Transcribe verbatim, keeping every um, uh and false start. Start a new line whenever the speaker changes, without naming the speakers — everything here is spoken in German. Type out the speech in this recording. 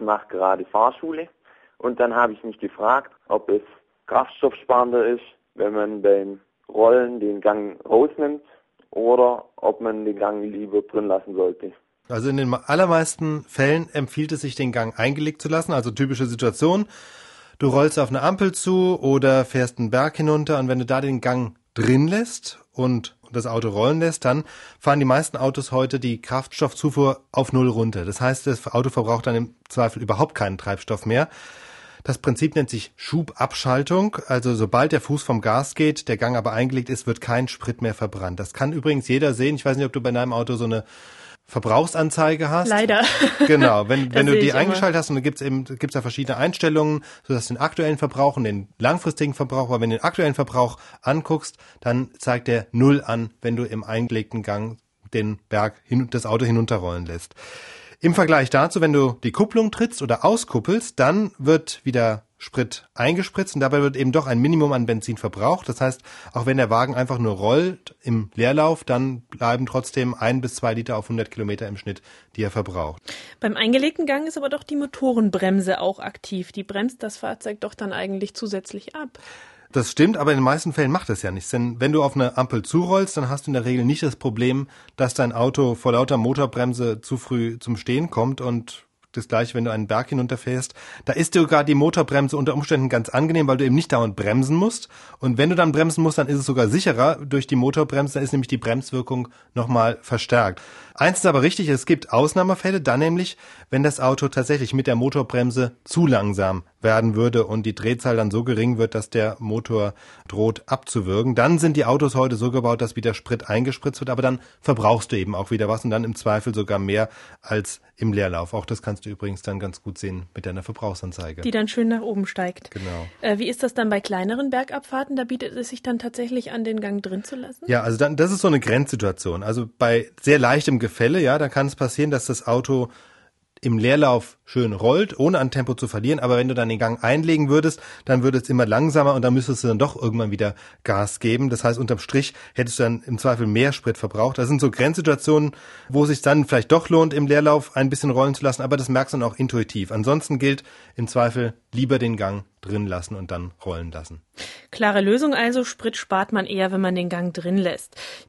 mache gerade Fahrschule und dann habe ich mich gefragt, ob es kraftstoffsparender ist, wenn man beim Rollen den Gang rausnimmt oder ob man den Gang lieber drin lassen sollte.
Also in den allermeisten Fällen empfiehlt es sich, den Gang eingelegt zu lassen, also typische Situation. Du rollst auf eine Ampel zu oder fährst einen Berg hinunter und wenn du da den Gang drin lässt und das Auto rollen lässt, dann fahren die meisten Autos heute die Kraftstoffzufuhr auf Null runter. Das heißt, das Auto verbraucht dann im Zweifel überhaupt keinen Treibstoff mehr. Das Prinzip nennt sich Schubabschaltung. Also sobald der Fuß vom Gas geht, der Gang aber eingelegt ist, wird kein Sprit mehr verbrannt. Das kann übrigens jeder sehen. Ich weiß nicht, ob du bei deinem Auto so eine Verbrauchsanzeige hast.
Leider.
Genau, wenn, wenn du die eingeschaltet
immer.
hast und dann gibt's eben gibt's da verschiedene Einstellungen, sodass du den aktuellen Verbrauch und den langfristigen Verbrauch, aber wenn du den aktuellen Verbrauch anguckst, dann zeigt der Null an, wenn du im eingelegten Gang den Berg hin, das Auto hinunterrollen lässt. Im Vergleich dazu, wenn du die Kupplung trittst oder auskuppelst, dann wird wieder Sprit eingespritzt und dabei wird eben doch ein Minimum an Benzin verbraucht. Das heißt, auch wenn der Wagen einfach nur rollt im Leerlauf, dann bleiben trotzdem ein bis zwei Liter auf hundert Kilometer im Schnitt, die er verbraucht.
Beim eingelegten Gang ist aber doch die Motorenbremse auch aktiv. Die bremst das Fahrzeug doch dann eigentlich zusätzlich ab.
Das stimmt, aber in den meisten Fällen macht das ja nichts. Denn wenn du auf eine Ampel zurollst, dann hast du in der Regel nicht das Problem, dass dein Auto vor lauter Motorbremse zu früh zum Stehen kommt und das gleiche, wenn du einen Berg hinunterfährst. Da ist sogar die Motorbremse unter Umständen ganz angenehm, weil du eben nicht dauernd bremsen musst. Und wenn du dann bremsen musst, dann ist es sogar sicherer durch die Motorbremse. Da ist nämlich die Bremswirkung nochmal verstärkt. Eins ist aber richtig, es gibt Ausnahmefälle, dann nämlich, wenn das Auto tatsächlich mit der Motorbremse zu langsam werden würde und die Drehzahl dann so gering wird, dass der Motor droht abzuwürgen. Dann sind die Autos heute so gebaut, dass wieder Sprit eingespritzt wird, aber dann verbrauchst du eben auch wieder was und dann im Zweifel sogar mehr als im Leerlauf. Auch das kannst du übrigens dann ganz gut sehen mit deiner Verbrauchsanzeige.
Die dann schön nach oben steigt.
Genau.
Äh, wie ist das dann bei kleineren Bergabfahrten? Da bietet es sich dann tatsächlich an, den Gang drin zu lassen?
Ja, also dann, das ist so eine Grenzsituation. Also bei sehr leichtem Gefälle, ja, da kann es passieren, dass das Auto im Leerlauf schön rollt, ohne an Tempo zu verlieren, aber wenn du dann den Gang einlegen würdest, dann würde es immer langsamer und dann müsstest du dann doch irgendwann wieder Gas geben. Das heißt, unterm Strich hättest du dann im Zweifel mehr Sprit verbraucht. Das sind so Grenzsituationen, wo es sich dann vielleicht doch lohnt, im Leerlauf ein bisschen rollen zu lassen, aber das merkst du dann auch intuitiv. Ansonsten gilt im Zweifel lieber den Gang drin lassen und dann rollen lassen.
Klare Lösung also, Sprit spart man eher, wenn man den Gang drin lässt.